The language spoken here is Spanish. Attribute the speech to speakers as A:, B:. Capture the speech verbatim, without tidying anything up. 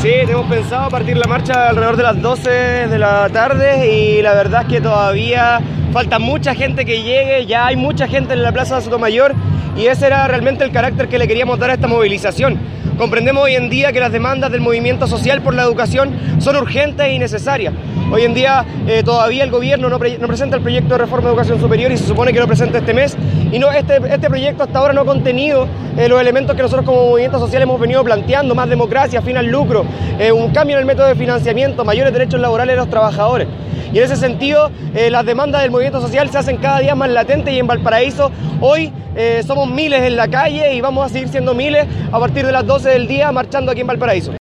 A: Sí, tenemos pensado partir la marcha alrededor de las doce de la tarde y la verdad es que todavía falta mucha gente que llegue, ya hay mucha gente en la Plaza de Sotomayor y ese era realmente el carácter que le queríamos dar a esta movilización. Comprendemos hoy en día que las demandas del movimiento social por la educación son urgentes y necesarias. Hoy en día eh, todavía el gobierno no, pre no presenta el proyecto de reforma de educación superior y se supone que lo presenta este mes y no, este, este proyecto hasta ahora no ha contenido eh, los elementos que nosotros como movimiento social hemos venido planteando: más democracia, fin al lucro, eh, un cambio en el método de financiamiento, mayores derechos laborales de los trabajadores. Y en ese sentido, eh, las demandas del movimiento social se hacen cada día más latentes y en Valparaíso hoy eh, somos miles en la calle y vamos a seguir siendo miles a partir de las doce del día marchando aquí en Valparaíso.